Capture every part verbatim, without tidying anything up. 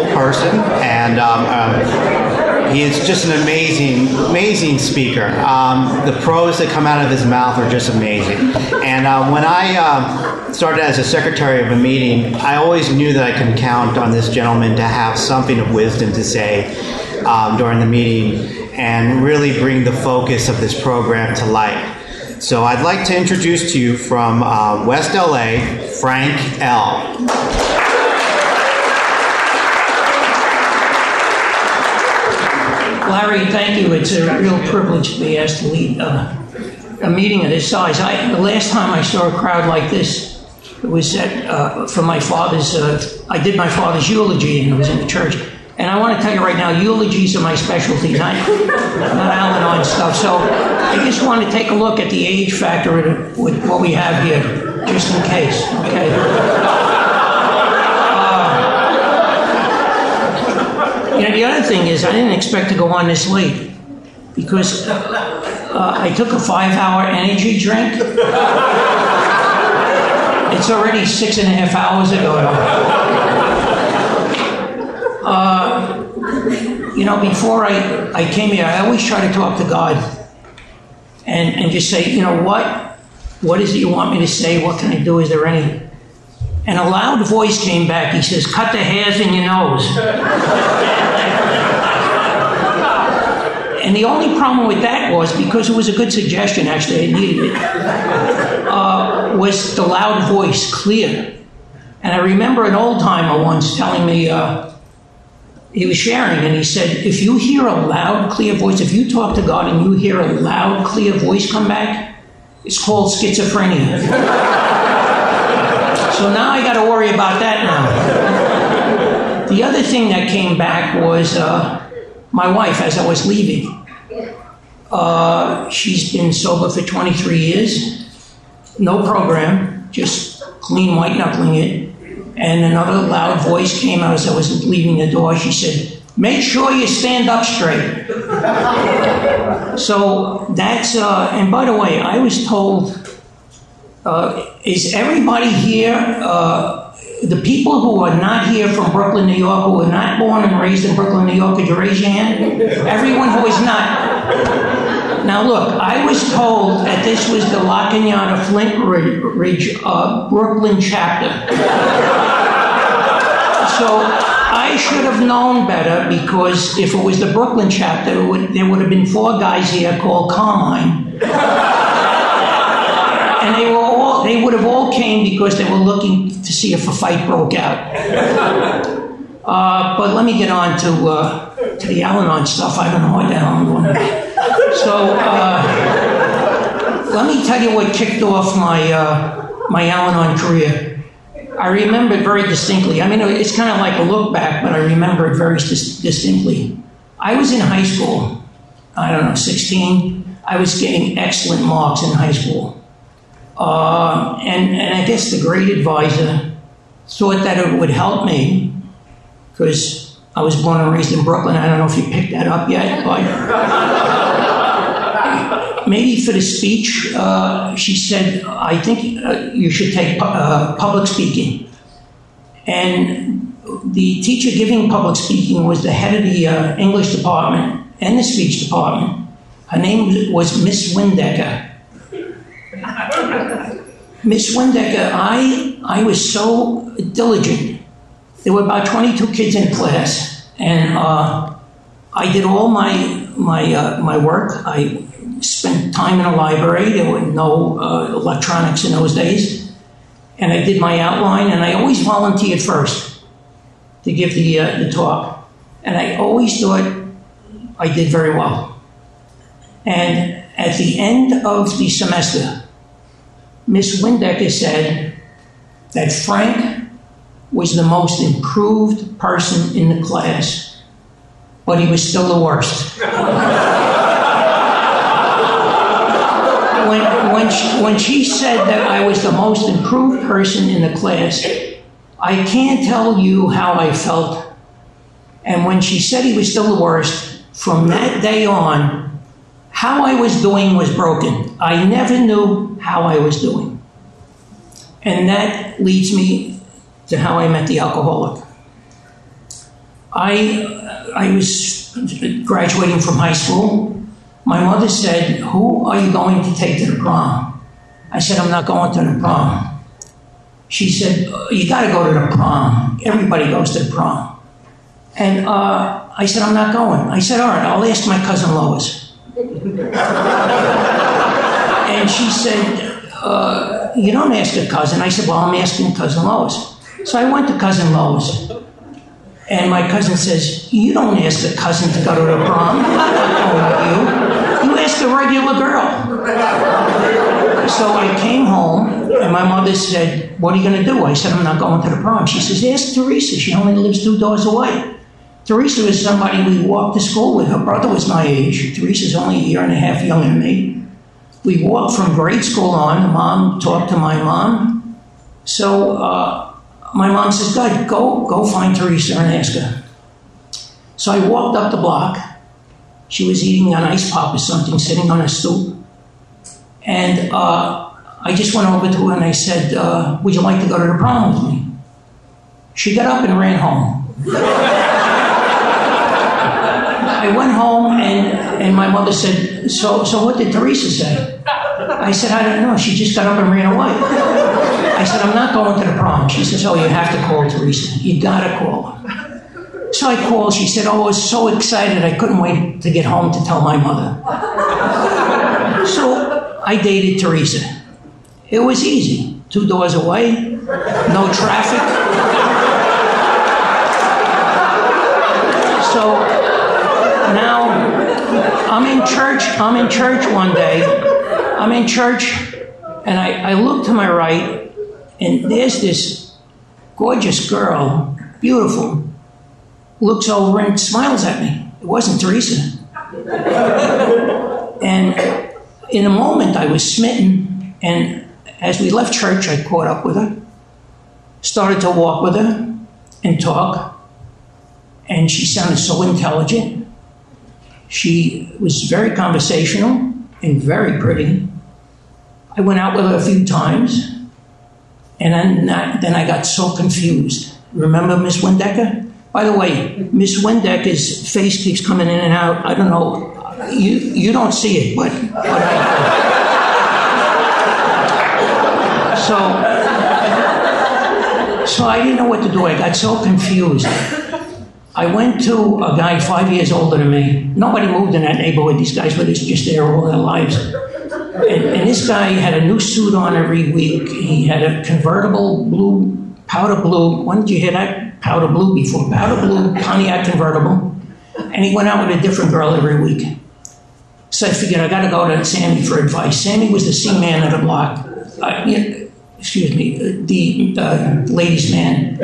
wonderful person, and um, um, he is just an amazing, amazing speaker. Um, the prose that come out of his mouth are just amazing. And uh, when I um, started as a secretary of a meeting, I always knew that I could count on this gentleman to have something of wisdom to say um, during the meeting and really bring the focus of this program to light. So I'd like to introduce to you from uh, West L A, Frank L. Larry, thank you. It's a real privilege to be asked to lead uh, a meeting of this size. I, the last time I saw a crowd like this, it was at, uh, for my father's, uh, I did my father's eulogy, and it was in the church. And I want to tell you right now, eulogies are my specialty, not, not Al-Anon stuff. So I just want to take a look at the age factor with what we have here, just in case, okay? Uh, you know, the other thing is I didn't expect to go on this late because uh, I took a five-hour energy drink. It's already six and a half hours ago. Uh, you know, before I, I came here, I always try to talk to God and, and just say, you know, what what is it you want me to say? What can I do? Is there any? And a loud voice came back. He says, cut the hairs in your nose. And the only problem with that was, because it was a good suggestion, actually, I needed it, uh, was the loud voice, clear. And I remember an old timer once telling me, uh, he was sharing, and he said, if you hear a loud, clear voice, if you talk to God and you hear a loud, clear voice come back, it's called schizophrenia. So now I got to worry about that now. The other thing that came back was uh, my wife, as I was leaving. Uh, she's been sober for twenty-three years, no program, just clean white knuckling it. And another loud voice came out as I was leaving the door. She said, make sure you stand up straight. So that's, uh, and by the way, I was told, uh, is everybody here, uh, the people who are not here from Brooklyn, New York, who are not born and raised in Brooklyn, New York, could you raise your hand? Everyone who is not. Now look, I was told that this was the La Cañada Flint Ridge uh, Brooklyn chapter. So I should have known better, because if it was the Brooklyn chapter, it would, there would have been four guys here called Carmine. And they were all, they would have all came because they were looking to see if a fight broke out. Uh, but let me get on to, uh, to the Al-Anon stuff. I don't know what the hell I'm going to. So uh, let me tell you what kicked off my, uh, my Al-Anon career. I remember it very distinctly. I mean, it's kind of like a look back, but I remember it very dis- distinctly. I was in high school, I don't know, sixteen. I was getting excellent marks in high school. Uh, and, and I guess the grade advisor thought that it would help me, because I was born and raised in Brooklyn. I don't know if you picked that up yet, but maybe for the speech, uh, she said, I think uh, you should take uh, public speaking. And the teacher giving public speaking was the head of the uh, English department and the speech department. Her name was Miss Windecker. Miss Windecker, I, I was so diligent. There were about twenty-two kids in class, and uh, I did all my, my, uh, my work. I spent time in a library. There were no uh, electronics in those days. And I did my outline, and I always volunteered first to give the, uh, the talk. And I always thought I did very well. And at the end of the semester, Miss Windecker said that Frank was the most improved person in the class, but he was still the worst. When, when, she, when she said that I was the most improved person in the class, I can't tell you how I felt. And when she said he was still the worst, from that day on, how I was doing was broken. I never knew how I was doing. And that leads me to how I met the alcoholic. I, I was graduating from high school. My mother said, who are you going to take to the prom? I said, I'm not going to the prom. She said, you got to go to the prom. Everybody goes to the prom. And uh, I said, I'm not going. I said, all right, I'll ask my cousin Lois. And she said, uh, you don't ask a cousin. I said, well, I'm asking cousin Lois. So I went to cousin Lois. And my cousin says, you don't ask a cousin to go to the prom. I'm not going with you. You ask a regular girl. So I came home, and my mother said, what are you going to do? I said, I'm not going to the prom. She says, ask Teresa. She only lives two doors away. Teresa was somebody we walked to school with. Her brother was my age. Teresa's only a year and a half younger than me. We walked from grade school on. The mom talked to my mom. So uh, my mom says, God, go, go find Teresa and ask her. So I walked up the block. She was eating an ice pop or something, sitting on a stoop. And uh, I just went over to her and I said, uh, would you like to go to the prom with me? She got up and ran home. I went home and, and my mother said, so, so what did Teresa say? I said, I don't know. She just got up and ran away. I said, I'm not going to the prom. She says, oh, you have to call Teresa. You got to call her. So I called. She said, oh, I was so excited. I couldn't wait to get home to tell my mother. So I dated Teresa. It was easy. Two doors away, no traffic. So now I'm in church. I'm in church one day. I'm in church, and I, I look to my right, and there's this gorgeous girl, beautiful, looks over and smiles at me. It wasn't Teresa. And in a moment, I was smitten, and as we left church, I caught up with her, started to walk with her and talk, and she sounded so intelligent. She was very conversational and very pretty. I went out with her a few times, and then, then I got so confused. Remember Miss Windecker? By the way, Miss Windecker's face keeps coming in and out. I don't know. You you don't see it, but, but I do. So, so I didn't know what to do. I got so confused. I went to a guy five years older than me. Nobody moved in that neighborhood. These guys were just there all their lives. And, and this guy had a new suit on every week. He had a convertible blue, powder blue. When did you hear that? Powder blue before. Powder blue Pontiac convertible. And he went out with a different girl every week. So I figured I got to go to Sammy for advice. Sammy was the C man of the block. Uh, you know, excuse me, the uh, ladies' man.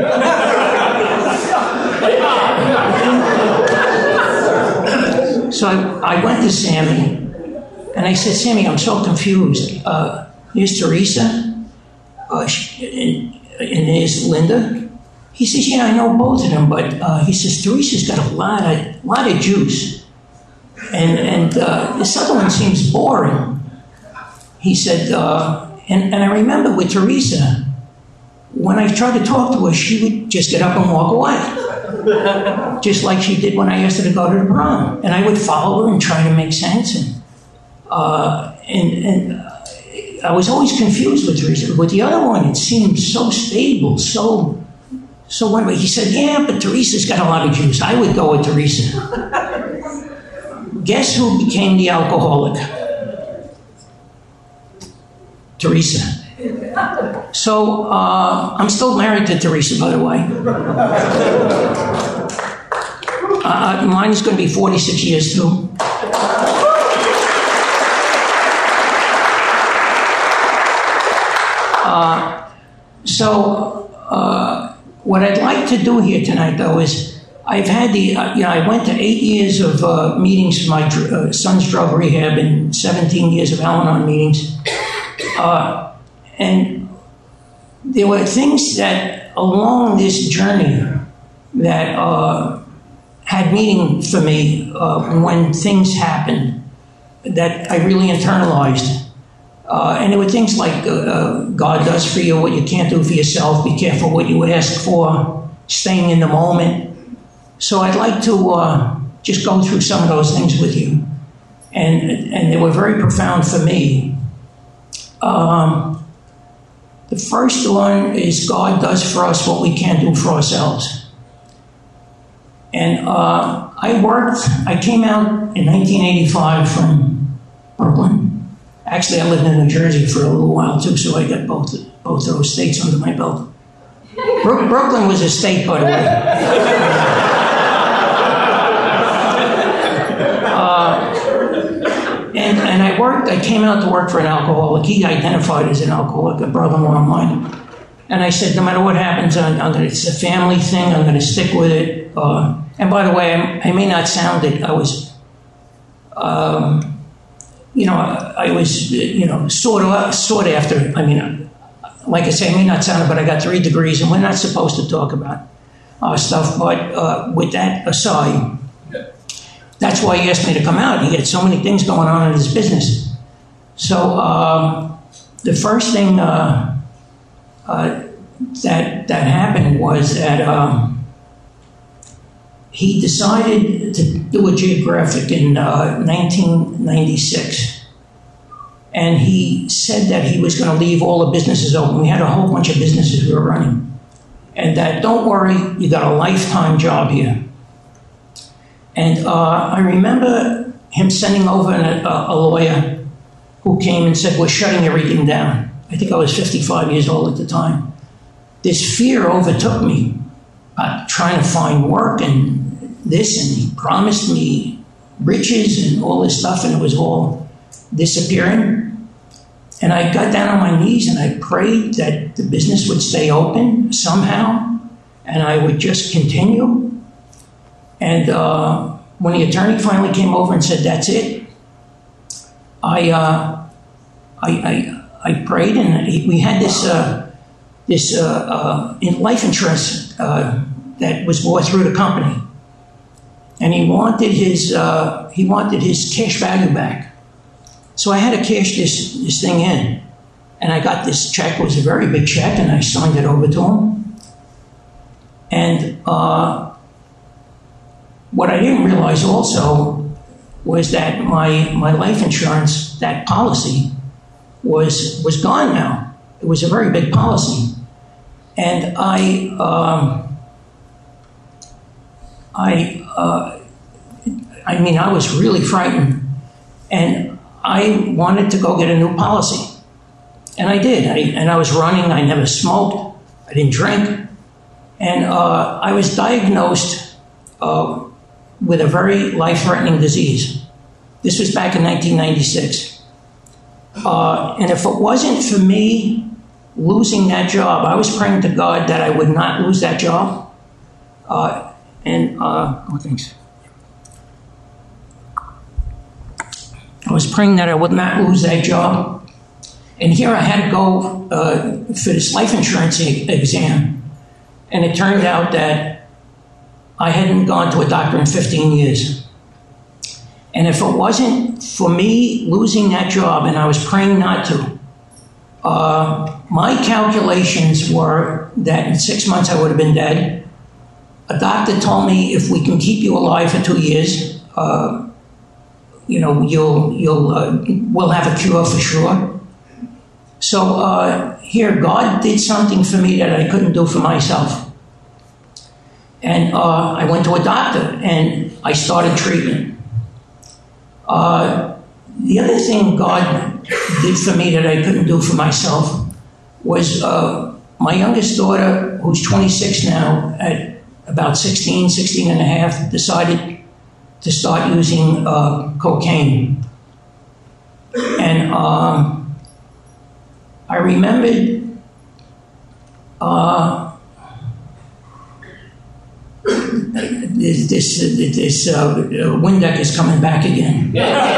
So I, I went to Sammy, and I said, Sammy, I'm so confused. Uh, here's Teresa, uh, she, and, and here's Linda. He says, yeah, I know both of them, but uh, he says, Teresa's got a lot of, lot of juice. And, and uh, this other one seems boring. He said, uh, and, and I remember with Teresa, when I tried to talk to her, she would just get up and walk away. Just like she did when I asked her to go to the prom. And I would follow her and try to make sense. And, uh, and, and uh, I was always confused with Teresa. With the other one, it seemed so stable, so, so wonderful. He said, yeah, but Teresa's got a lot of juice. I would go with Teresa. Guess who became the alcoholic? Teresa. So, uh, I'm still married to Teresa, by the way. Uh, mine is going to be forty-six years, too. Uh, so, uh, what I'd like to do here tonight, though, is I've had the, uh, you know, I went to eight years of uh, meetings for my uh, son's drug rehab and seventeen years of Al-Anon meetings. Uh, and there were things that along this journey that uh, had meaning for me uh, when things happened that I really internalized. Uh, and there were things like uh, uh, God does for you what you can't do for yourself. Be careful what you ask for. Staying in the moment. So I'd like to uh, just go through some of those things with you. And, and they were very profound for me. Um, the first one is God does for us what we can't do for ourselves. And uh, I worked, I came out in nineteen eighty-five from Brooklyn. Actually, I lived in New Jersey for a little while too, so I got both, both of those states under my belt. Bro- Brooklyn was a state, by the way. uh, and, and I worked, I came out to work for an alcoholic. He identified as an alcoholic, a brother-in-law of mine. And I said, no matter what happens, I'm, I'm gonna, it's a family thing, I'm going to stick with it. Uh, and by the way, I, I may not sound it, I was, um, you know, I, I was, you know, sort of, sort of after, I mean, like I say, I may not sound it, but I got three degrees, and we're not supposed to talk about uh, stuff. But uh, with that aside, that's why he asked me to come out. He had so many things going on in his business. So um, the first thing uh, uh, that that happened was that um, he decided to do a geographic in uh, nineteen ninety-six. And he said that he was going to leave all the businesses open. We had a whole bunch of businesses we were running. And that, don't worry, you got a lifetime job here. And uh, I remember him sending over an, a, a lawyer who came and said, we're shutting everything down. I think I was fifty-five years old at the time. This fear overtook me, uh, trying to find work and this, and he promised me riches and all this stuff, and it was all disappearing. And I got down on my knees and I prayed that the business would stay open somehow, and I would just continue. And uh, when the attorney finally came over and said, that's it, I uh, I, I, I prayed, and we had this uh, this uh, uh, life insurance uh, that was bought through the company, and he wanted his uh, he wanted his cash value back. So I had to cash this, this thing in. And I got this check. It was a very big check, and I signed it over to him. And uh, what I didn't realize also was that my, my life insurance, that policy, was, was gone now. It was a very big policy. And I, um, I, uh, I mean, I was really frightened. And I wanted to go get a new policy. And I did. I, and I was running. I never smoked. I didn't drink. And uh, I was diagnosed uh, with a very life-threatening disease. This was back in nineteen ninety-six. Uh, and if it wasn't for me losing that job, I was praying to God that I would not lose that job. Uh, and, uh, oh, thanks. I was praying that I would not lose that job. And here I had to go uh, for this life insurance e- exam. And it turned out that I hadn't gone to a doctor in fifteen years. And if it wasn't for me losing that job, and I was praying not to, uh, my calculations were that in six months I would have been dead. A doctor told me if we can keep you alive for two years, uh, you know, you'll, you'll, uh, we'll have a cure for sure. So uh, here, God did something for me that I couldn't do for myself. And uh, I went to a doctor and I started treatment. Uh, the other thing God did for me that I couldn't do for myself was uh, my youngest daughter, who's twenty-six now, at about sixteen, sixteen and a half, decided to start using uh, cocaine. And um, I remembered uh, this, this, this uh, Windeck is coming back again.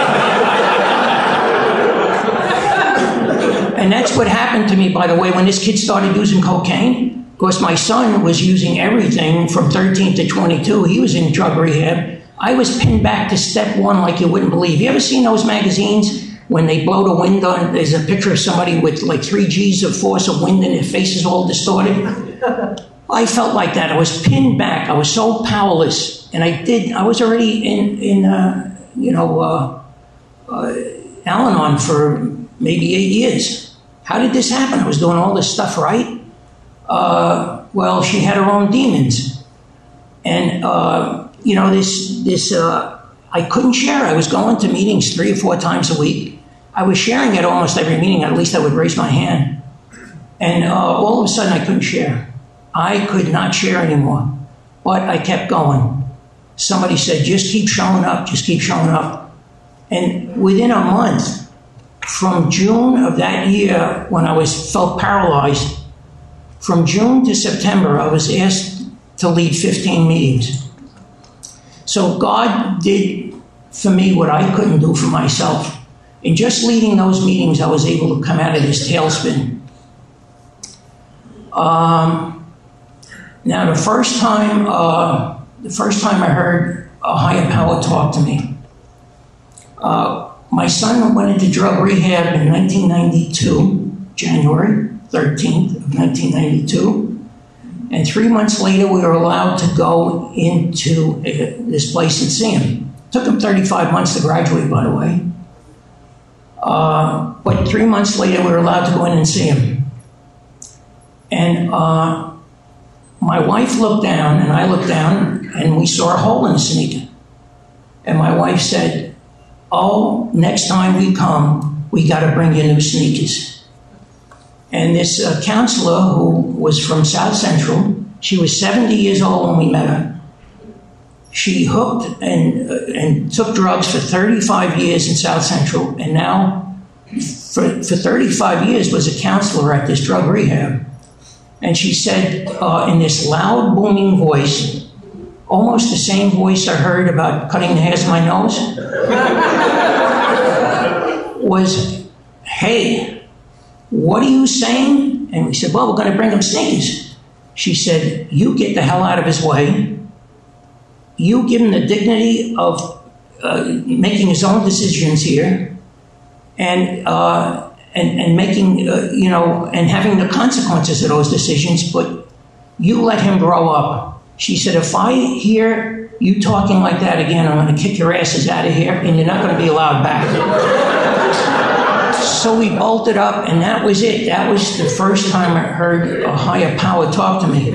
And that's what happened to me, by the way, when this kid started using cocaine. Of course, my son was using everything from thirteen to twenty-two. He was in drug rehab. I was pinned back to step one like you wouldn't believe. You ever seen those magazines when they blow the wind on? There's a picture of somebody with like three G's of force of wind and their face is all distorted. I felt like that. I was pinned back. I was so powerless, and I did. I was already in in uh, you know uh, uh, Al-Anon for maybe eight years. How did this happen? I was doing all this stuff right. Uh, well, she had her own demons, and uh, you know this this uh, I couldn't share. I was going to meetings three or four times a week. I was sharing at almost every meeting. At least I would raise my hand, and uh, all of a sudden I couldn't share. I could not share anymore, but I kept going. Somebody said, just keep showing up, just keep showing up. And within a month, from June of that year, when I was felt paralyzed, from June to September, I was asked to lead fifteen meetings. So God did for me what I couldn't do for myself. In just leading those meetings, I was able to come out of this tailspin. Um... Now, the first time, uh, the first time I heard a higher power talk to me, uh, my son went into drug rehab in nineteen ninety-two, January thirteenth of nineteen ninety-two, and three months later we were allowed to go into uh, this place and see him. It took him thirty-five months to graduate, by the way, uh, but three months later we were allowed to go in and see him. And uh, my wife looked down, and I looked down, and we saw a hole in the sneaker. And my wife said, oh, next time we come, we got to bring you new sneakers. And this uh, counselor, who was from South Central, she was seventy years old when we met her. She hooked and, uh, and took drugs for thirty-five years in South Central, and now, for, for thirty-five years, was a counselor at this drug rehab. And she said uh, in this loud, booming voice, almost the same voice I heard about cutting the hairs of my nose, was, hey, what are you saying? And we said, well, we're going to bring him sneakers. She said, you get the hell out of his way. You give him the dignity of uh, making his own decisions here. And... Uh, And, and making, uh, you know, and having the consequences of those decisions, but you let him grow up. She said, if I hear you talking like that again, I'm going to kick your asses out of here, and you're not going to be allowed back. So we bolted up, and that was it. That was the first time I heard a higher power talk to me.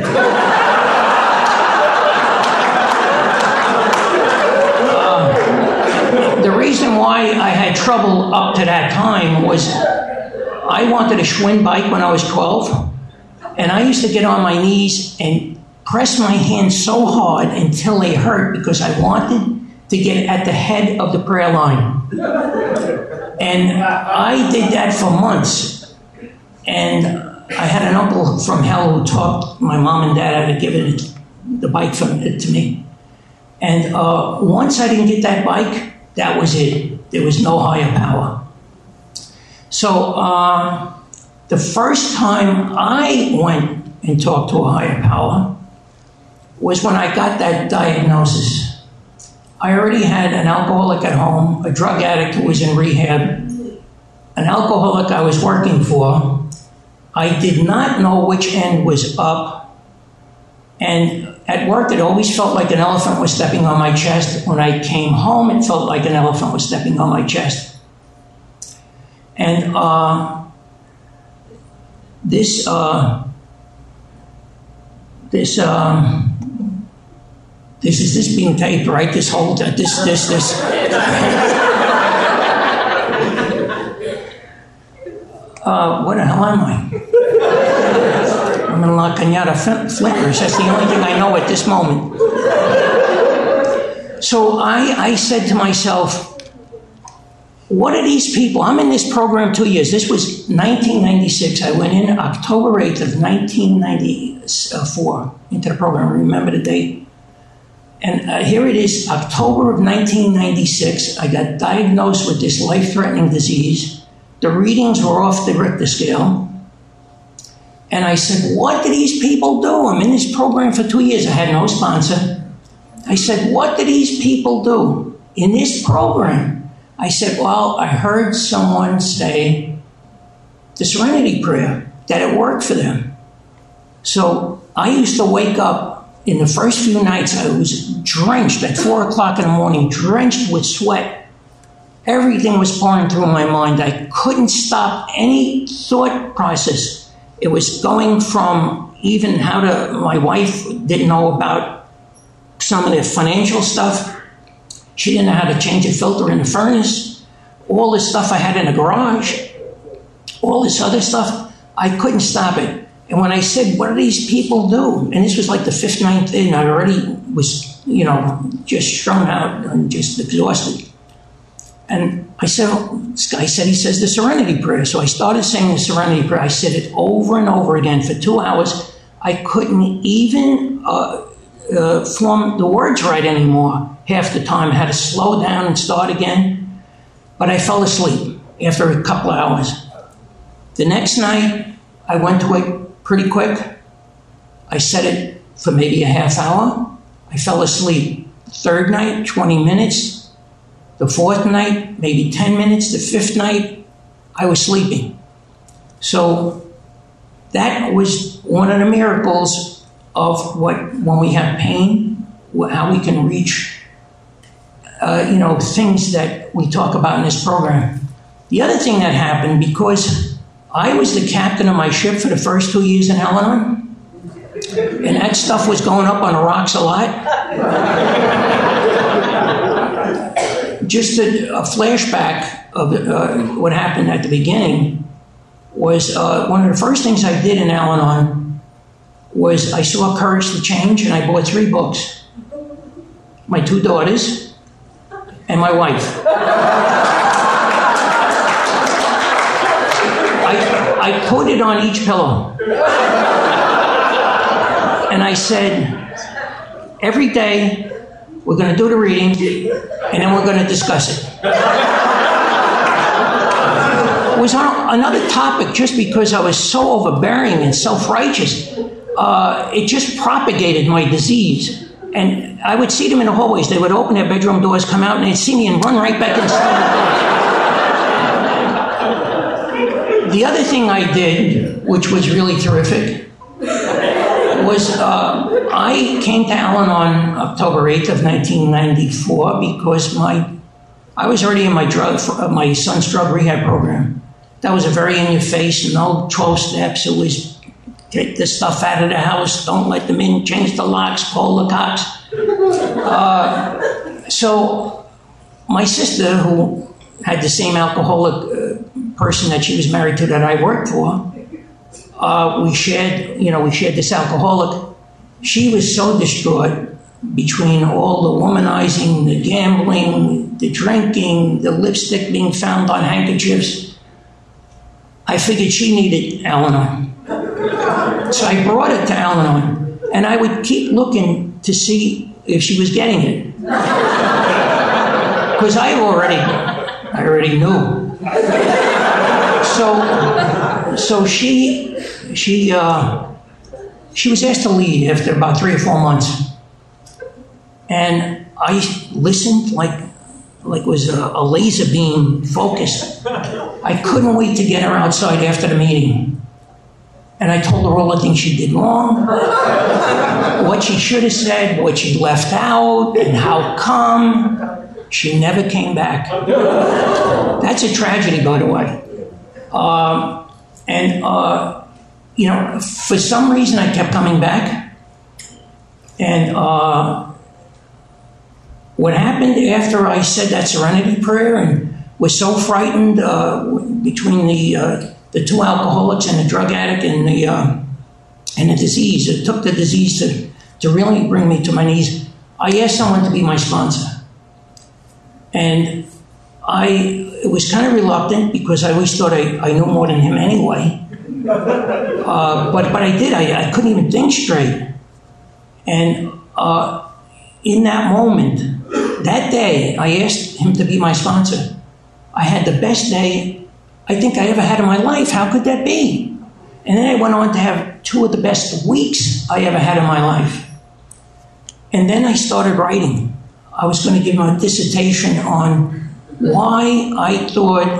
Uh, the reason why I had trouble up to that time was I wanted a Schwinn bike when I was twelve, and I used to get on my knees and press my hands so hard until they hurt because I wanted to get at the head of the prayer line. And I did that for months. And I had an uncle from hell who taught my mom and dad how to give it the bike from it to me. And uh, once I didn't get that bike, that was it. There was no higher power. So uh, the first time I went and talked to a higher power was when I got that diagnosis. I already had an alcoholic at home, a drug addict who was in rehab, an alcoholic I was working for. I did not know which end was up. And at work, it always felt like an elephant was stepping on my chest. When I came home, it felt like an elephant was stepping on my chest. And uh, this, uh, this, um, this is this being taped, right? This whole, this, this, this. uh, what the hell am I? I'm in La Cañada Flickers. That's the only thing I know at this moment. So I, I said to myself, what are these people? I'm in this program two years. This was nineteen ninety-six. I went in October eighth of nineteen ninety-four into the program. I remember the date. And uh, here it is, October of nineteen ninety-six. I got diagnosed with this life-threatening disease. The readings were off the Richter scale. And I said, what do these people do? I'm in this program for two years. I had no sponsor. I said, what do these people do in this program? I said, well, I heard someone say the Serenity Prayer, that it worked for them. So I used to wake up in the first few nights, I was drenched at four o'clock in the morning, drenched with sweat. Everything was pouring through my mind. I couldn't stop any thought process. It was going from even how to, my wife didn't know about some of the financial stuff. She didn't know how to change a filter in the furnace. All the stuff I had in the garage, all this other stuff, I couldn't stop it. And when I said, what do these people do? And this was like the fifth, ninth in, I already was, you know, just strung out and just exhausted. And I said, this guy said, he says the Serenity Prayer. So I started saying the Serenity Prayer. I said it over and over again for two hours. I couldn't even uh, uh, form the words right anymore half the time. I had to slow down and start again. But I fell asleep after a couple of hours. The next night, I went to it pretty quick. I said it for maybe a half hour. I fell asleep. The third night, twenty minutes. The fourth night, maybe ten minutes. The fifth night, I was sleeping. So that was one of the miracles of what, when we have pain, how we can reach, uh, you know, things that we talk about in this program. The other thing that happened, because I was the captain of my ship for the first two years in Al-Anon, and that stuff was going up on the rocks a lot. Just a, a flashback of uh, what happened at the beginning was uh, one of the first things I did in Al-Anon was I saw Courage to Change, and I bought three books. My two daughters and my wife. I, I put it on each pillow. And I said, every day we're going to do the reading, and then we're going to discuss it. It was on another topic just because I was so overbearing and self-righteous. Uh, it just propagated my disease. And I would see them in the hallways. They would open their bedroom doors, come out, and they'd see me and run right back inside. The other thing I did, which was really terrific, was uh, I came to Al-Anon on October eighth of nineteen ninety-four because my I was already in my drug my son's drug rehab program. That was a very in your face, no twelve steps. It was get the stuff out of the house, don't let them in, change the locks, call the cops. Uh, so my sister, who had the same alcoholic uh, person that she was married to that I worked for, Uh, we shared, you know, we shared this alcoholic. She was so distraught between all the womanizing, the gambling, the drinking, the lipstick being found on handkerchiefs. I figured she needed Al-Anon. So I brought her to Al-Anon, and I would keep looking to see if she was getting it. Because I already, I already knew. So, so she, she, uh, she was asked to leave after about three or four months, and I listened like, like it was a, a laser beam focused. I couldn't wait to get her outside after the meeting, and I told her all the things she did wrong, what she should have said, what she left out, and how come. She never came back. That's a tragedy, by the way. Um, and, uh, you know, for some reason I kept coming back. And uh, what happened after I said that Serenity Prayer and was so frightened uh, between the uh, the two alcoholics and the drug addict and the uh, and the disease, it took the disease to, to really bring me to my knees. I asked someone to be my sponsor. And I was kind of reluctant because I always thought I, I knew more than him anyway. Uh, but but I did. I, I couldn't even think straight. And uh, in that moment, that day, I asked him to be my sponsor. I had the best day I think I ever had in my life. How could that be? And then I went on to have two of the best weeks I ever had in my life. And then I started writing. I was going to give him a dissertation on why I thought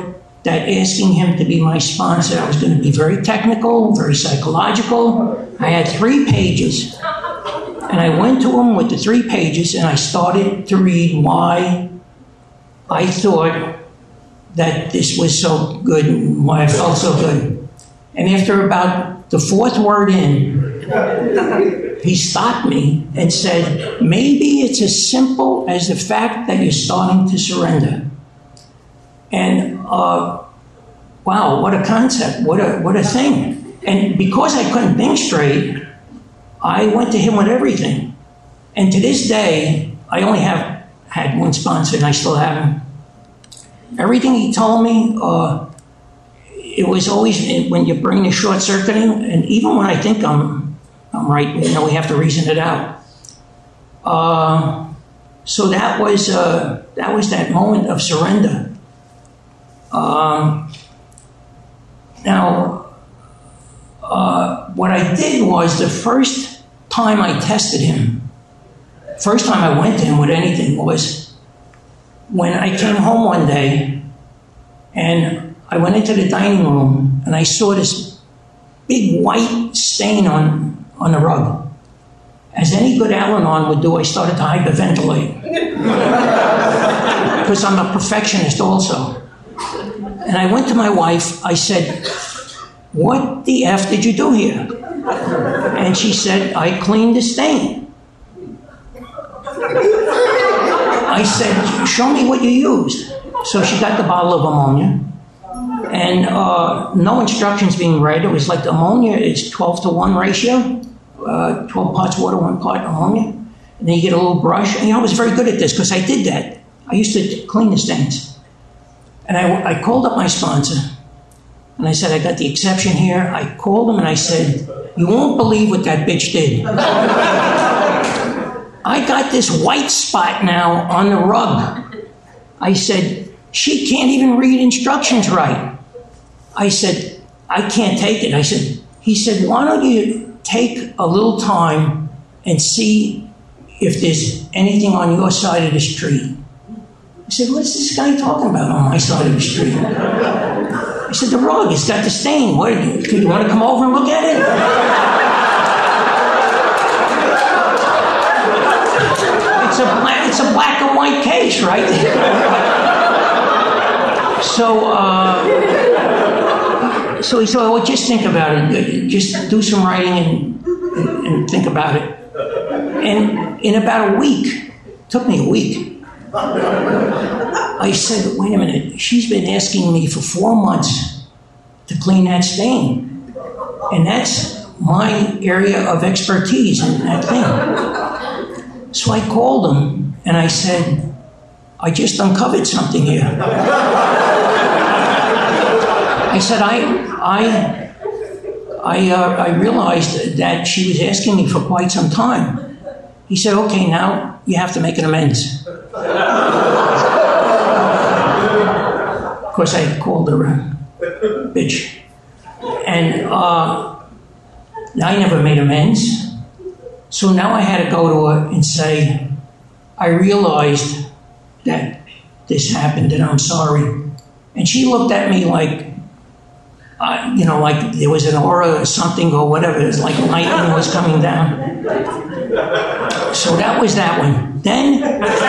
that asking him to be my sponsor, I was going to be very technical, very psychological. I had three pages. And I went to him with the three pages, and I started to read why I thought that this was so good and why I felt so good. And after about the fourth word in, he stopped me and said, maybe it's as simple as the fact that you're starting to surrender. And uh, wow, what a concept, what a, what a thing. And because I couldn't think straight, I went to him with everything. And to this day, I only have had one sponsor, and I still have him. Everything he told me, uh, it was always when your brain is short-circuiting, and even when I think I'm, I'm right, you know, we have to reason it out. Uh, so that was uh, that was that moment of surrender. Um, now, uh, what I did was the first time I tested him, first time I went to him with anything was when I came home one day and I went into the dining room and I saw this big white stain on, on the rug. As any good Al-Anon would do, I started to hyperventilate. Because I'm a perfectionist also. And I went to my wife, I said, what the F did you do here? And she said, I cleaned the stain. I said, show me what you used. So she got the bottle of ammonia. And uh, no instructions being read. It was like the ammonia is twelve to one ratio. Uh, twelve parts water, one part ammonia. And then you get a little brush. And you know, I was very good at this because I did that. I used to clean the stains. And I, I called up my sponsor. And I said, I got the exception here. I called him and I said, you won't believe what that bitch did. I got this white spot now on the rug. I said, she can't even read instructions right. I said, I can't take it. I said, he said, why don't you take a little time and see if there's anything on your side of the street? I said, what's this guy talking about on my side of the street? I said, the rug, it's got the stain. What, do you want to come over and look at it? It's a black, it's a black and white case, right? so, uh, so he said, well, just think about it. Just do some writing and, and, and think about it. And in about a week, it took me a week, I said, wait a minute, she's been asking me for four months to clean that stain. And that's my area of expertise in that thing. So I called him and I said, I just uncovered something here. I said, I, I, I, uh, I realized that she was asking me for quite some time. He said, okay, now you have to make an amends. Of course, I called her a bitch. And uh, I never made amends. So now I had to go to her and say, I realized that this happened and I'm sorry. And she looked at me like, uh, you know, like there was an aura or something or whatever. It was like lightning was coming down. So that was that one. Then,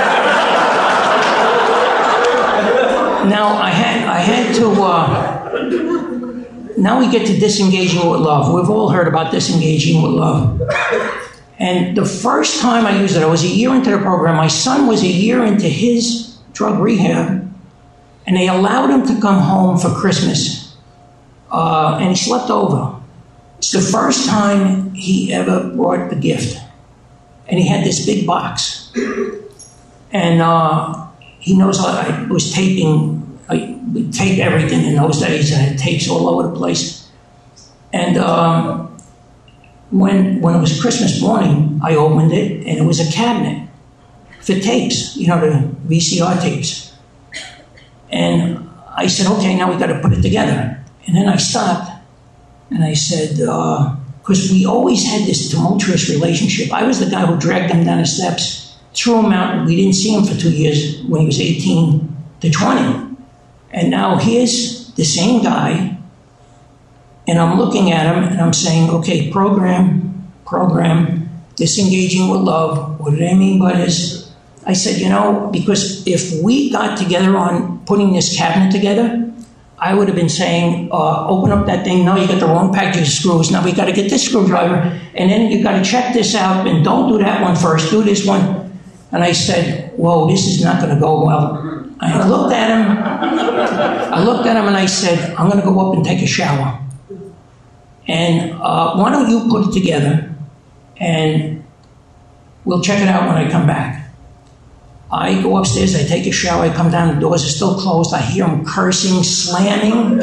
now I had, I had to, uh, now we get to disengaging with love. We've all heard about disengaging with love. And the first time I used it, I was a year into the program. My son was a year into his drug rehab, and they allowed him to come home for Christmas. Uh, and he slept over. It's the first time he ever brought a gift. And he had this big box. And uh, he knows I was taping, I would tape everything in those days, and I had tapes all over the place. And um, when, when it was Christmas morning, I opened it, and it was a cabinet for tapes, you know, the V C R tapes. And I said, okay, now we got to put it together. And then I stopped, and I said, because uh, we always had this tumultuous relationship. I was the guy who dragged him down the steps, threw him out, and we didn't see him for two years when he was eighteen to twenty. And now here's the same guy, and I'm looking at him and I'm saying, okay, program, program, disengaging with love. What did I mean by this? I said, you know, because if we got together on putting this cabinet together, I would have been saying, uh, open up that thing. No, you got the wrong package of screws. Now we got to get this screwdriver, and then you got to check this out, and don't do that one first. Do this one. And I said, whoa, this is not going to go well. I looked at him. I looked at him, and I said, I'm going to go up and take a shower. And uh, why don't you put it together, and we'll check it out when I come back. I go upstairs, I take a shower, I come down, the doors are still closed, I hear him cursing, slamming.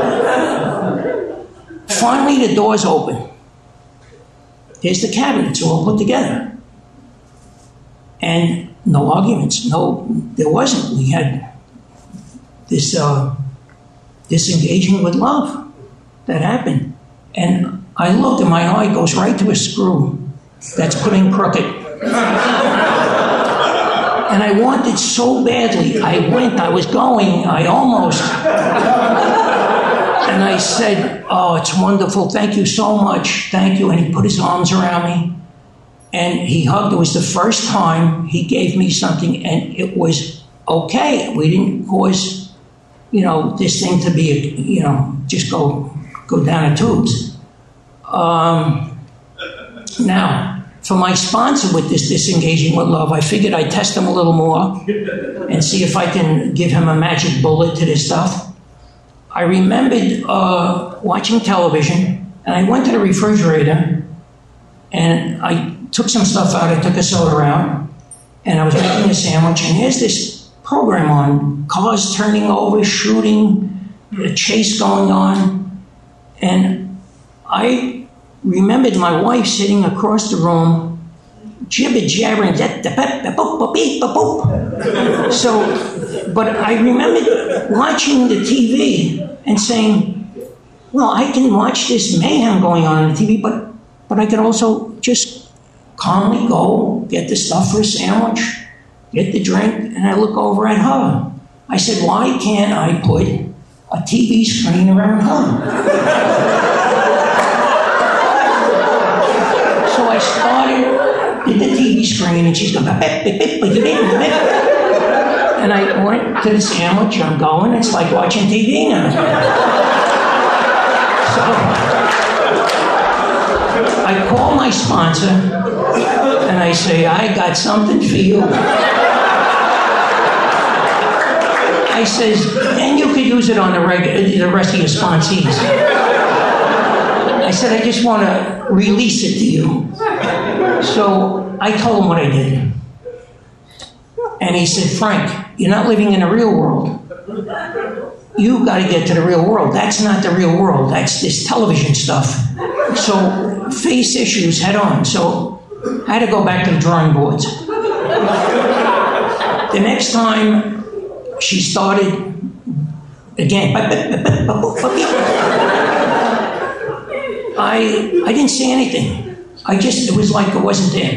Finally, the doors open. There's the cabinet, it's all put together. And no arguments, no, there wasn't. We had this uh, disengaging with love that happened. And I look and my eye goes right to a screw that's putting crooked. And I wanted so badly. I went, I was going, I almost. And I said, oh, it's wonderful. Thank you so much. Thank you. And he put his arms around me. And he hugged. It was the first time he gave me something. And it was okay. We didn't cause, you know, this thing to be, you know, just go, go down the tubes. Um, now, for my sponsor with this Disengaging with Love, I figured I'd test him a little more and see if I can give him a magic bullet to this stuff. I remembered uh, watching television, and I went to the refrigerator, and I took some stuff out. I took a soda out, and I was making a sandwich, and here's this program on, cars turning over, shooting, a chase going on, and I remembered my wife sitting across the room, jibber-jabbering, so, but I remembered watching the T V and saying, well, I can watch this mayhem going on on the T V, but, but I can also just calmly go, get the stuff for a sandwich, get the drink, and I look over at her. I said, why can't I put a T V screen around her? So I started with the T V screen, and she's going, bip, bip, bip, bip, bip, bip. And I went to the sandwich, I'm going, it's like watching T V now. So I call my sponsor, and I say, I got something for you. I says, and you could use it on the, reg- the rest of your sponsees. I said, I just want to release it to you. So I told him what I did. And he said, Frank, you're not living in the real world. You've got to get to the real world. That's not the real world. That's this television stuff. So face issues head on. So I had to go back to the drawing boards. The next time she started again, I I didn't say anything. I just, it was like it wasn't there.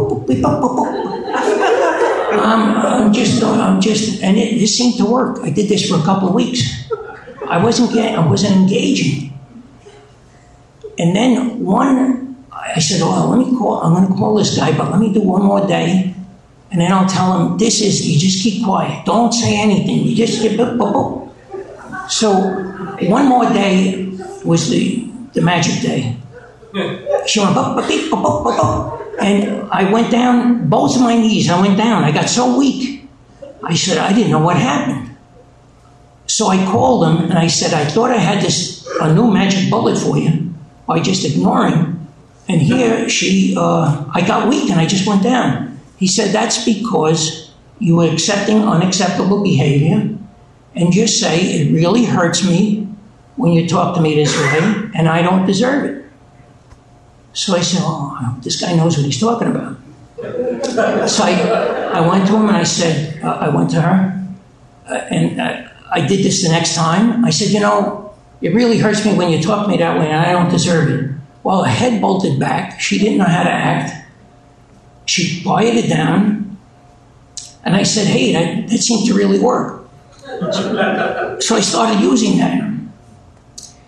Um, I'm just, I'm just, and it, it seemed to work. I did this for a couple of weeks. I wasn't getting, I wasn't engaging. And then one, I said, oh, let me call, I'm going to call this guy, but let me do one more day. And then I'll tell him, this is, you just keep quiet. Don't say anything. You just get, boop, boop, boop. So one more day was the, the magic day. She went, boop, boop, boop, boop, boop, boop. And I went down, both of my knees, I went down. I got so weak. I said, I didn't know what happened. So I called him, and I said, I thought I had this, a new magic bullet for you by just ignoring. And here she, uh, I got weak, and I just went down. He said, that's because you were accepting unacceptable behavior, and just say, it really hurts me when you talk to me this way, and I don't deserve it. So I said, oh, this guy knows what he's talking about. So I, I went to him and I said, uh, I went to her, uh, and uh, I did this the next time. I said, you know, it really hurts me when you talk to me that way, and I don't deserve it. Well, her head bolted back. She didn't know how to act. She quieted down. And I said, hey, that, that seemed to really work. So I started using that.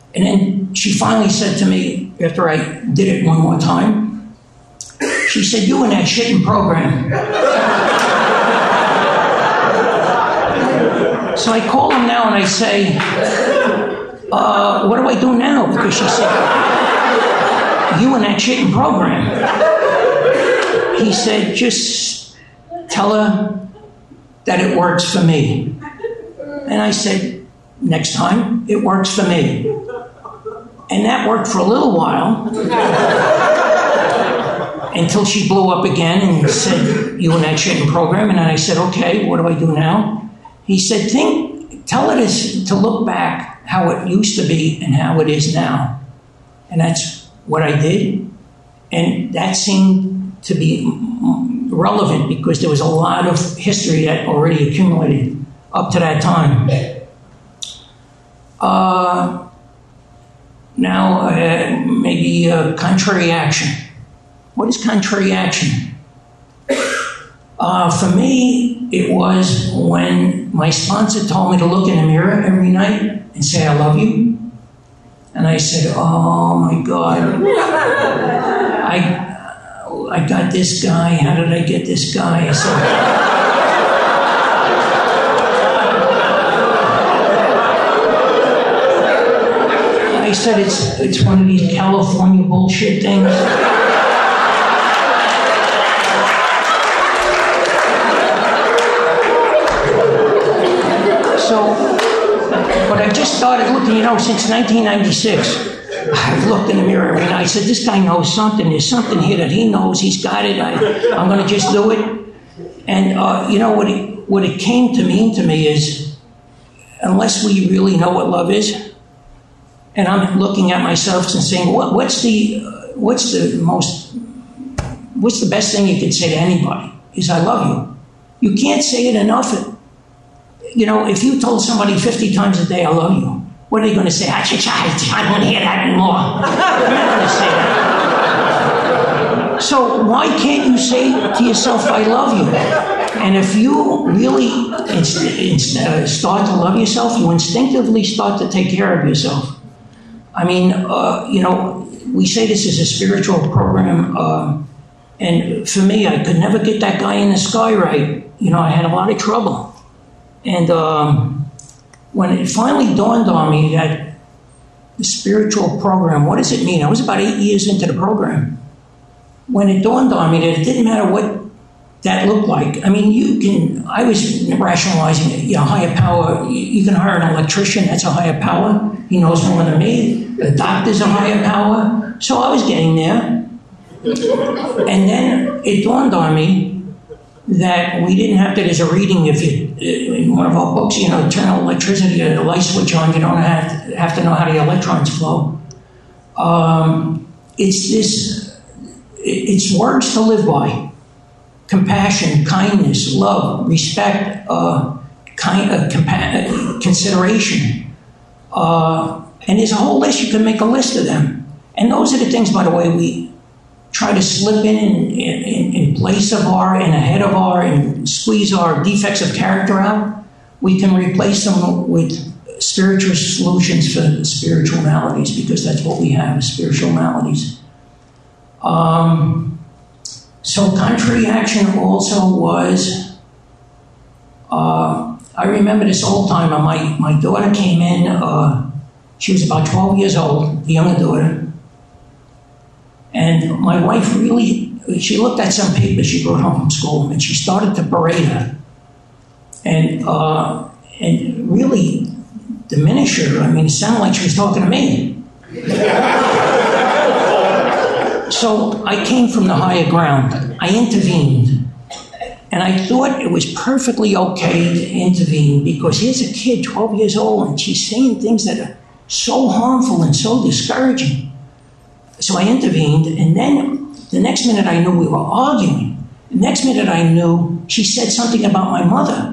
And then she finally said to me, after I did it one more time, she said, "You and that shitting program." So I call him now and I say, uh, what do I do now? Because she said, "You and that shitting program." He said, "Just tell her that it works for me." And I said, "Next time, it works for me." And that worked for a little while until she blew up again and said, "You and that shitting program." And then I said, "Okay, what do I do now?" He said, "Think, tell her to, to look back how it used to be and how it is now." And that's what I did. And that seemed to be relevant because there was a lot of history that already accumulated up to that time. Uh, now, uh, maybe uh, contrary action. What is contrary action? Uh, for me, it was when my sponsor told me to look in the mirror every night and say, "I love you." And I said, "Oh my God, I I got this guy. How did I get this guy?" I said, I said it's it's one of these California bullshit things. So, but I just started looking, you know, since nineteen ninety-six. I've looked in the mirror every night. I said, this guy knows something. There's something here that he knows. He's got it. I, I'm going to just do it. And, uh, you know, what it, what it came to mean to me is, unless we really know what love is, and I'm looking at myself and saying, what, what's the, uh, what's the most, what's the best thing you could say to anybody is, "I love you." You can't say it enough. You know, if you told somebody fifty times a day, "I love you," what are they going to say? "I don't want to hear that anymore." They're not going to say that. So why can't you say to yourself, "I love you"? And if you really inst- inst- uh, start to love yourself, you instinctively start to take care of yourself. I mean, uh, you know, we say this is a spiritual program, uh, and for me, I could never get that guy in the sky right. You know, I had a lot of trouble. And um, when it finally dawned on me that the spiritual program, what does it mean? I was about eight years into the program. When it dawned on me that it didn't matter what that looked like. I mean, you can, I was rationalizing it, you know, higher power, you, you can hire an electrician, that's a higher power. He knows more than me. The doctor's a higher power. So I was getting there. And then it dawned on me that we didn't have to, there's a reading if you, in one of our books, you know, turn on electricity, a light switch on, you don't have to, have to know how the electrons flow. Um, it's this, it's words to live by. Compassion, kindness, love, respect, uh, kind, uh, compa- consideration. Uh, and there's a whole list, you can make a list of them. And those are the things, by the way, we try to slip in in, in, in place of our, and ahead of our, and squeeze our defects of character out. We can replace them with spiritual solutions for spiritual maladies, because that's what we have, spiritual maladies. Um, so contrary action also was, uh, I remember this old timer, my, my daughter came in, uh, she was about twelve years old, the younger daughter. And my wife really, she looked at some papers she brought home from school, and she started to berate her. And, uh, and really diminish her. I mean, it sounded like she was talking to me. So I came from the higher ground. I intervened. And I thought it was perfectly okay to intervene, because here's a kid, twelve years old, and she's saying things that are so harmful and so discouraging. So I intervened, and then the next minute I knew we were arguing. The next minute I knew she said something about my mother.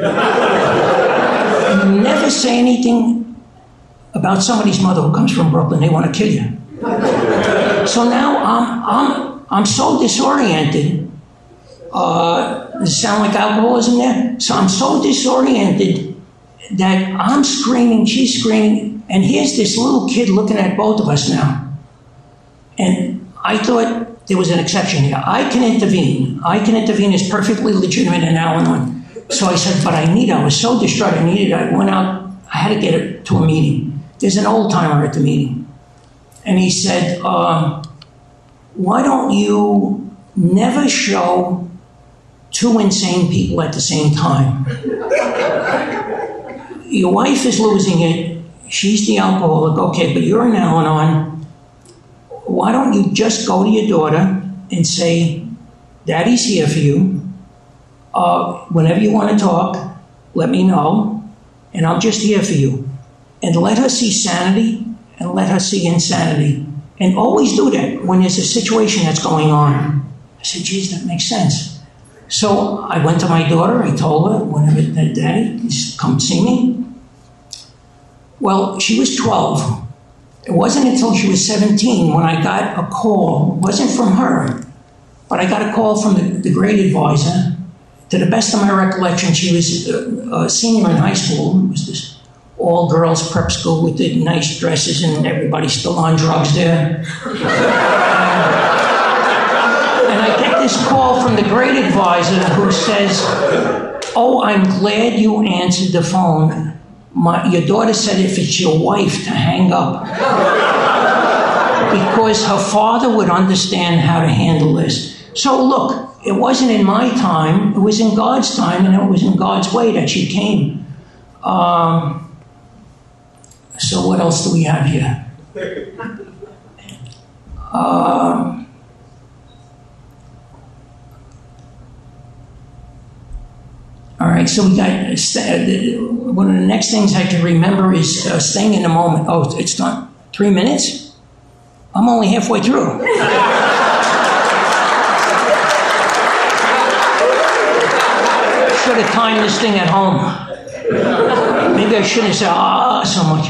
And you never say anything about somebody's mother who comes from Brooklyn. They want to kill you. So now I'm I'm I'm so disoriented. Uh, does it sound like alcoholism there? So I'm so disoriented that I'm screaming, she's screaming, And here's this little kid looking at both of us now. And I thought there was an exception here. I can intervene. I can intervene is perfectly legitimate in Al-Anon. So I said, but I need it. I was so distraught. I needed it. I went out. I had to get it to a meeting. There's an old timer at the meeting. And he said, uh, why don't you never show two insane people at the same time? Your wife is losing it. She's the alcoholic. Okay, but you're an Al-Anon. Why don't you just go to your daughter and say, Daddy's here for you. Uh, whenever you want to talk, let me know, and I'm just here for you. And let her see sanity, and let her see insanity. And always do that when there's a situation that's going on. I said, geez, that makes sense. So I went to my daughter. I told her, whenever, Daddy, just come see me. Well, she was twelve. It wasn't until she was seventeen when I got a call. It wasn't from her, but I got a call from the, the grade advisor. To the best of my recollection, she was a, a senior in high school. It was this all-girls prep school with the nice dresses, and everybody's still on drugs there. And I get this call from the grade advisor who says, oh, I'm glad you answered the phone. My, your daughter said if it's your wife to hang up. Because her father would understand how to handle this. So look, it wasn't in my time, it was in God's time, and it was in God's way that she came. Um, so what else do we have here? Um, all right, so we got, uh, one of the next things I can remember is uh, staying in the moment. Oh, it's done. Three minutes? I'm only halfway through. Should have timed this thing at home. Maybe I shouldn't have said ah so much.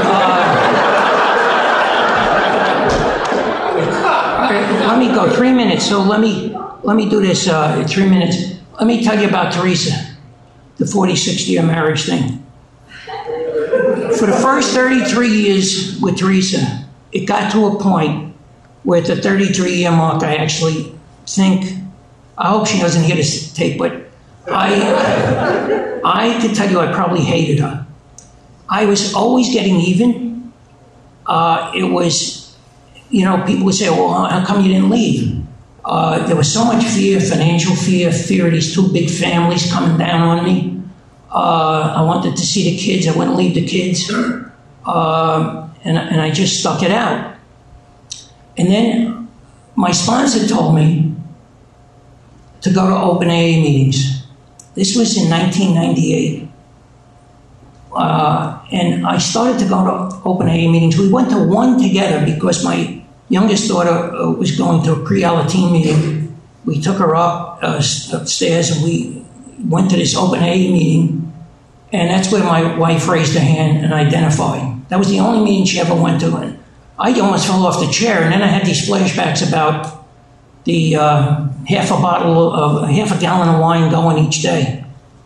Uh, all right, let me go. Three minutes. So let me let me do this. Uh, three minutes. Let me tell you about Teresa, the forty-six year marriage thing. For the first thirty-three years with Teresa, it got to a point where at the thirty-three year mark, I actually think, I hope she doesn't hear this tape, but I, I could tell you I probably hated her. I was always getting even. Uh, it was, you know, people would say, well, how come you didn't leave? Uh, there was so much fear, financial fear, fear of these two big families coming down on me. Uh, I wanted to see the kids. I wouldn't leave the kids. Uh, and, and I just stuck it out. And then my sponsor told me to go to open A A meetings. This was in nineteen ninety-eight. Uh, and I started to go to open A A meetings. We went to one together because my youngest daughter uh, was going to a pre-Alateen meeting. We took her up uh, upstairs and we went to this open A A meeting. And that's where my wife raised her hand and identified. That was the only meeting she ever went to. And I almost fell off the chair. And then I had these flashbacks about the uh, half a bottle of, half a gallon of wine going each day.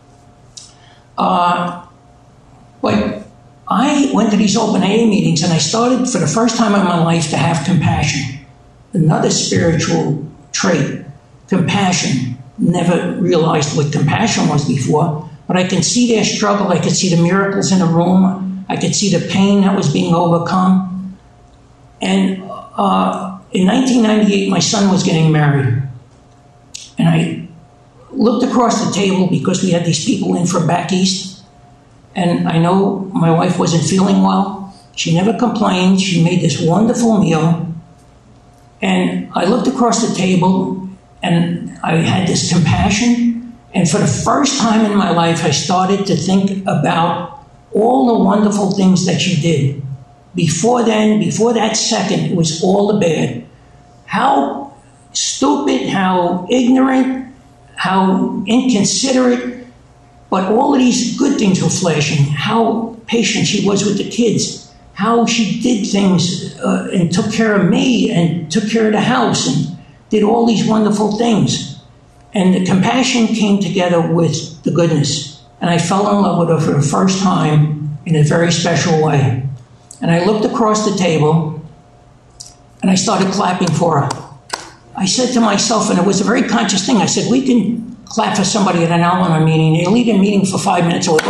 Uh, but I went to these open A A meetings and I started for the first time in my life to have compassion. Another spiritual trait, compassion. Never realized what compassion was before, but I can see their struggle. I could see the miracles in the room. I could see the pain that was being overcome. And uh, in nineteen ninety-eight, my son was getting married. And I looked across the table because we had these people in from back east. And I know my wife wasn't feeling well. She never complained. She made this wonderful meal. And I looked across the table and I had this compassion. And for the first time in my life, I started to think about all the wonderful things that she did. Before then, before that second, it was all the bad. How stupid, how ignorant, how inconsiderate, but all of these good things were flashing. How patient she was with the kids, how she did things uh, and took care of me and took care of the house and did all these wonderful things. And the compassion came together with the goodness. And I fell in love with her for the first time in a very special way. And I looked across the table, and I started clapping for her. I said to myself, and it was a very conscious thing, I said, we can clap for somebody at an Al-Anon meeting. They lead a meeting for five minutes. So,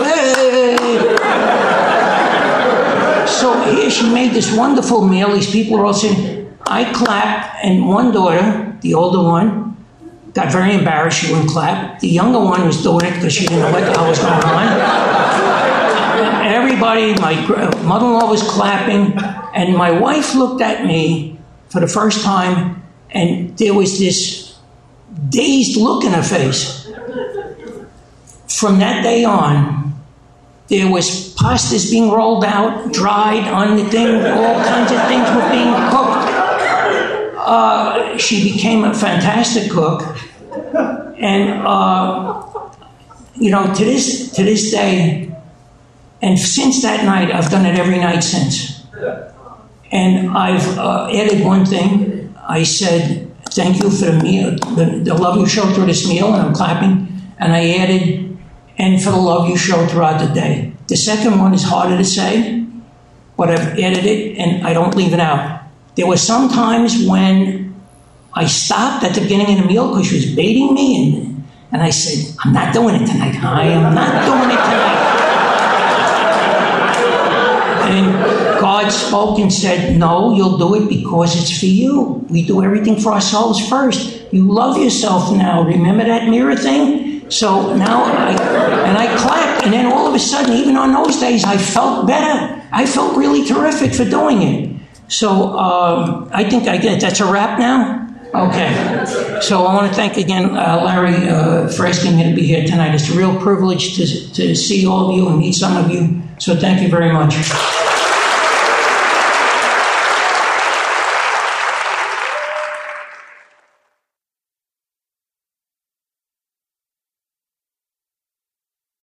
so here she made this wonderful meal. These people were all saying, I clapped, and one daughter, the older one, got very embarrassed. She wouldn't clap. The younger one was doing it because she didn't know what the hell was going on. Everybody, my mother-in-law was clapping, and my wife looked at me for the first time, and there was this dazed look in her face. From that day on, there was pastas being rolled out, dried on the thing, all kinds of things were being cooked. Uh, she became a fantastic cook, and uh, you know, to this to this day, and since that night, I've done it every night since. And I've uh, added one thing. I said, thank you for the meal, the, the love you showed through this meal, and I'm clapping. And I added, and for the love you showed throughout the day. The second one is harder to say, but I've added it, and I don't leave it out. There were some times when I stopped at the beginning of the meal because she was baiting me, and, and I said, I'm not doing it tonight. I am not doing it tonight. And God spoke and said, no, you'll do it because it's for you. We do everything for ourselves first. You love yourself now. Remember that mirror thing? So now, I, and I clapped, and then all of a sudden, even on those days, I felt better. I felt really terrific for doing it. So um, I think I get that's a wrap now? Okay. So I want to thank again uh, Larry uh, for asking me to be here tonight. It's a real privilege to, to see all of you and meet some of you. So thank you very much.